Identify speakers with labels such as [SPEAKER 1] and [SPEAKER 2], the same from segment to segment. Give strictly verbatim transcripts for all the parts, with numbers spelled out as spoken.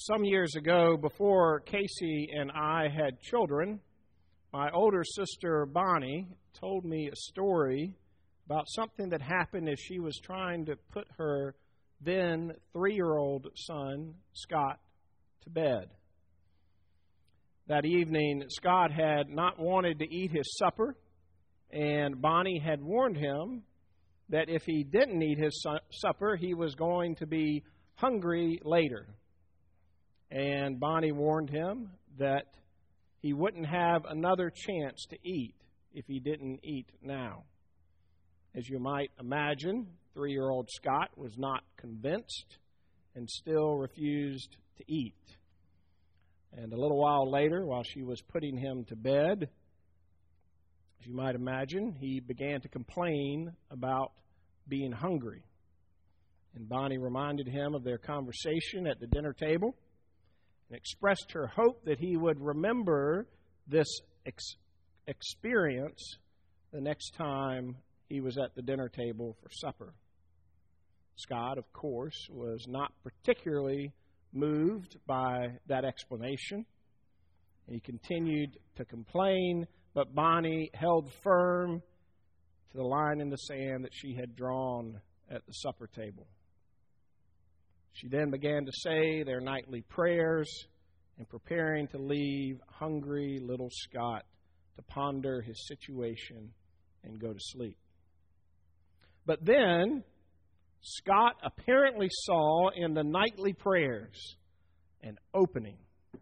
[SPEAKER 1] Some years ago, before Casey and I had children, my older sister Bonnie told me a story about something that happened as she was trying to put her then three-year-old son, Scott, to bed. That evening, Scott had not wanted to eat his supper, and Bonnie had warned him that if he didn't eat his su- supper, he was going to be hungry later. And Bonnie warned him that he wouldn't have another chance to eat if he didn't eat now. As you might imagine, three-year-old Scott was not convinced and still refused to eat. And a little while later, while she was putting him to bed, as you might imagine, he began to complain about being hungry. And Bonnie reminded him of their conversation at the dinner table and expressed her hope that he would remember this ex- experience the next time he was at the dinner table for supper. Scott, of course, was not particularly moved by that explanation. He continued to complain, but Bonnie held firm to the line in the sand that she had drawn at the supper table. She then began to say their nightly prayers and preparing to leave hungry little Scott to ponder his situation and go to sleep. But then Scott apparently saw in the nightly prayers an opening.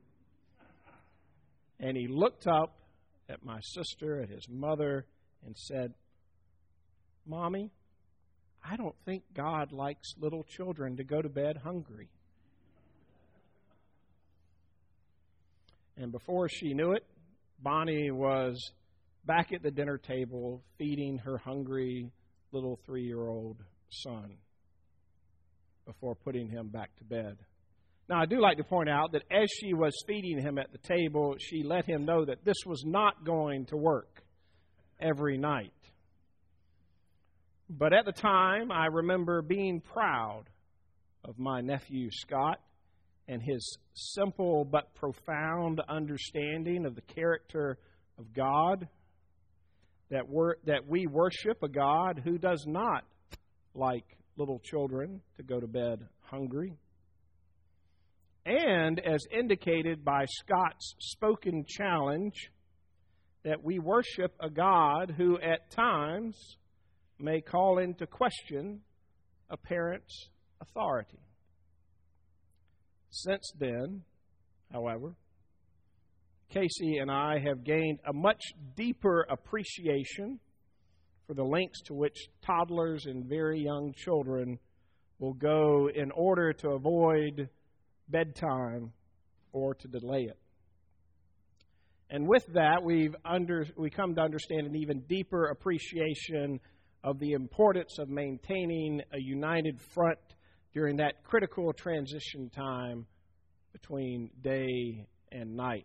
[SPEAKER 1] And he looked up at my sister, at his mother, and said, "Mommy, I don't think God likes little children to go to bed hungry." And before she knew it, Bonnie was back at the dinner table feeding her hungry little three-year-old son before putting him back to bed. Now, I do like to point out that as she was feeding him at the table, she let him know that this was not going to work every night. But at the time, I remember being proud of my nephew Scott and his simple but profound understanding of the character of God, that we're, that we worship a God who does not like little children to go to bed hungry. And as indicated by Scott's spoken challenge, that we worship a God who at times may call into question a parent's authority. Since then, however, Casey and I have gained a much deeper appreciation for the lengths to which toddlers and very young children will go in order to avoid bedtime or to delay it. And with that, we've under, we come to understand an even deeper appreciation of the importance of maintaining a united front during that critical transition time between day and night.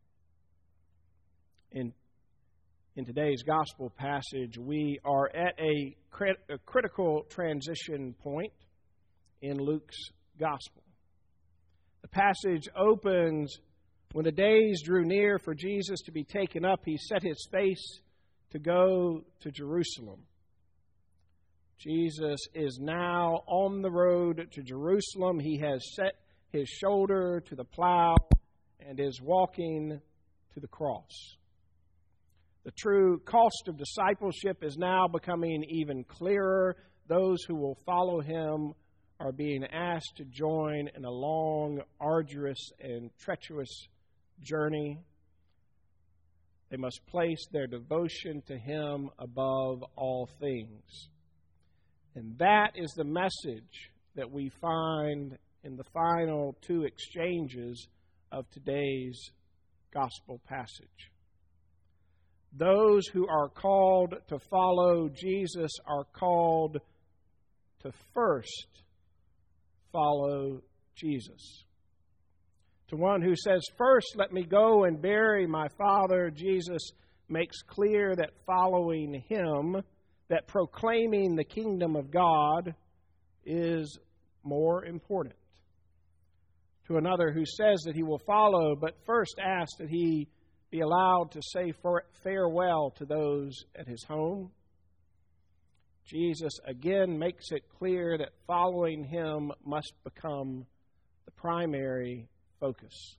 [SPEAKER 1] In, in today's gospel passage, we are at a, crit, a critical transition point in Luke's gospel. The passage opens, when the days drew near for Jesus to be taken up, he set his face to go to Jerusalem. Jesus is now on the road to Jerusalem. He has set his shoulder to the plow and is walking to the cross. The true cost of discipleship is now becoming even clearer. Those who will follow him are being asked to join in a long, arduous, and treacherous journey. They must place their devotion to him above all things. And that is the message that we find in the final two exchanges of today's gospel passage. Those who are called to follow Jesus are called to first follow Jesus. To one who says, "First, let me go and bury my father," Jesus makes clear that following him, that proclaiming the kingdom of God, is more important. to another who says that he will follow, but first asks that he be allowed to say farewell to those at his home. Jesus again makes it clear that following him must become the primary focus.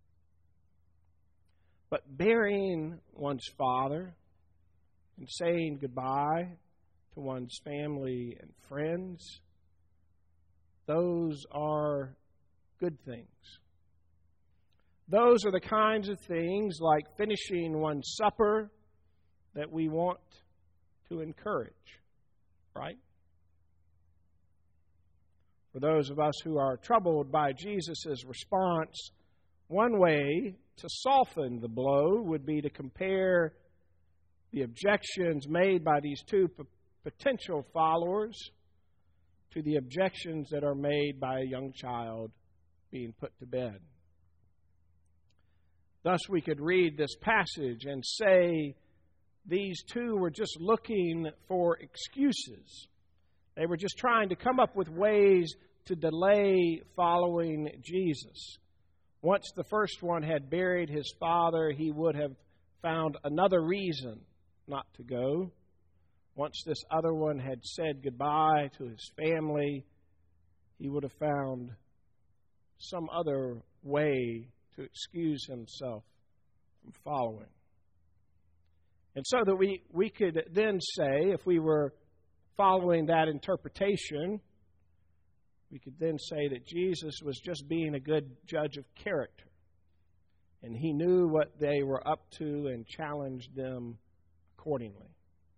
[SPEAKER 1] But burying one's father and saying goodbye to one's family and friends, those are good things. Those are the kinds of things, like finishing one's supper, that we want to encourage, right? For those of us who are troubled by Jesus' response, one way to soften the blow would be to compare the objections made by these two p- potential followers to the objections that are made by a young child being put to bed. Thus, we could read this passage and say these two were just looking for excuses. They were just trying to come up with ways to delay following Jesus. Once the first one had buried his father, he would have found another reason not to go. Once this other one had said goodbye to his family, he would have found some other way to excuse himself from following. And so that we, we could then say, if we were following that interpretation, we could then say that Jesus was just being a good judge of character. And he knew what they were up to and challenged them accordingly.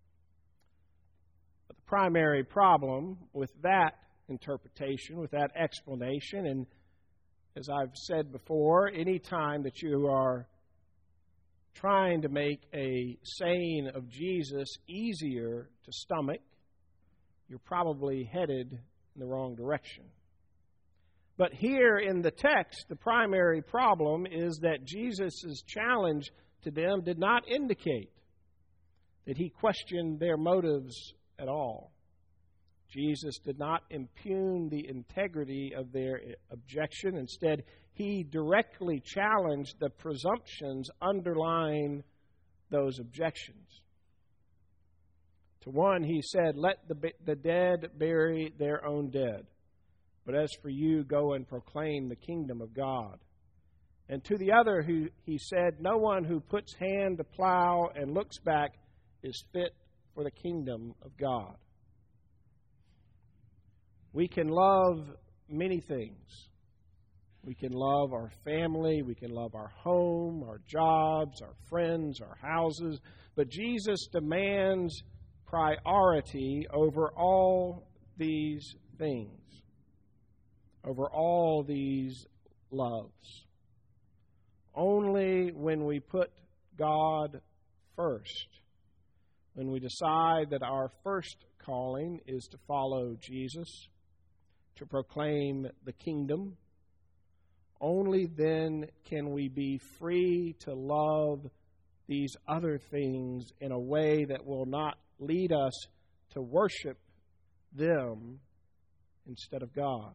[SPEAKER 1] But the primary problem with that interpretation, with that explanation, and as I've said before, any time that you are trying to make a saying of Jesus easier to stomach, you're probably headed in the wrong direction. But here in the text, the primary problem is that Jesus' challenge to them did not indicate that he questioned their motives at all. Jesus did not impugn the integrity of their objection. Instead, he directly challenged the presumptions underlying those objections. To one, he said, "Let the, the dead bury their own dead. But as for you, go and proclaim the kingdom of God." And to the other, who he said, "No one who puts hand to plow and looks back is fit for the kingdom of God." We can love many things. We can love our family. We can love our home, our jobs, our friends, our houses. But Jesus demands priority over all these things, over all these loves. Only when we put God first, when we decide that our first calling is to follow Jesus, to proclaim the kingdom, only then can we be free to love these other things in a way that will not lead us to worship them instead of God.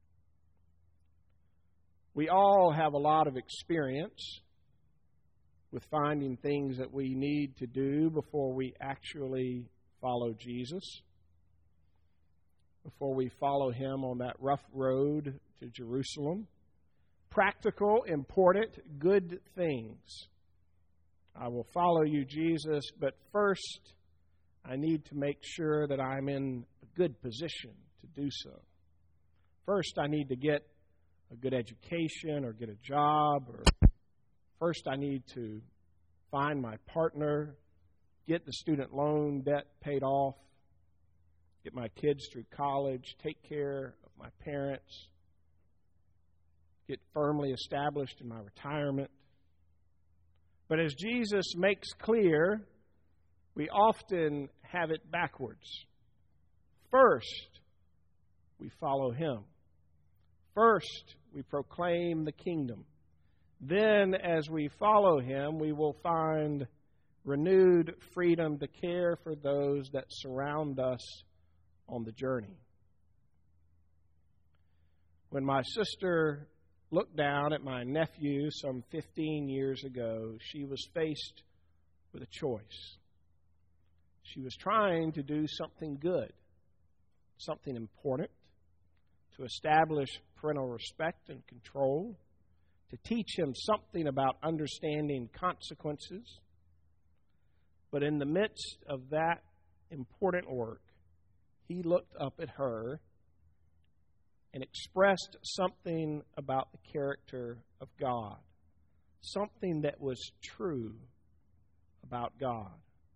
[SPEAKER 1] We all have a lot of experience with finding things that we need to do before we actually follow Jesus, before we follow him on that rough road to Jerusalem. Practical, important, good things. I will follow you, Jesus, but first I need to make sure that I'm in a good position to do so. First, I need to get a good education or get a job, or first I need to find my partner, get the student loan debt paid off, get my kids through college, take care of my parents, get firmly established in my retirement. But as Jesus makes clear, we often have it backwards. First, we follow him. First, we proclaim the kingdom. Then, as we follow him, we will find renewed freedom to care for those that surround us on the journey. When my sister looked down at my nephew some fifteen years ago, she was faced with a choice. She was trying to do something good, something important, to establish parental respect and control, to teach him something about understanding consequences. But in the midst of that important work, he looked up at her and expressed something about the character of God, something that was true about God.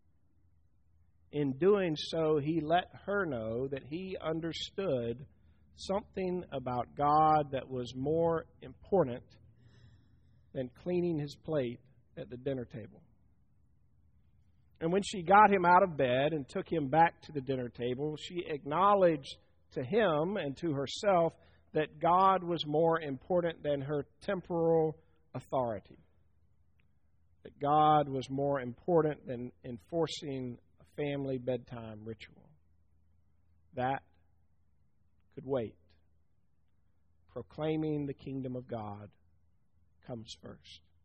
[SPEAKER 1] In doing so, he let her know that he understood something about God that was more important than cleaning his plate at the dinner table. And when she got him out of bed and took him back to the dinner table, she acknowledged to him and to herself that God was more important than her temporal authority. That God was more important than enforcing a family bedtime ritual. That could wait. Proclaiming the kingdom of God comes first.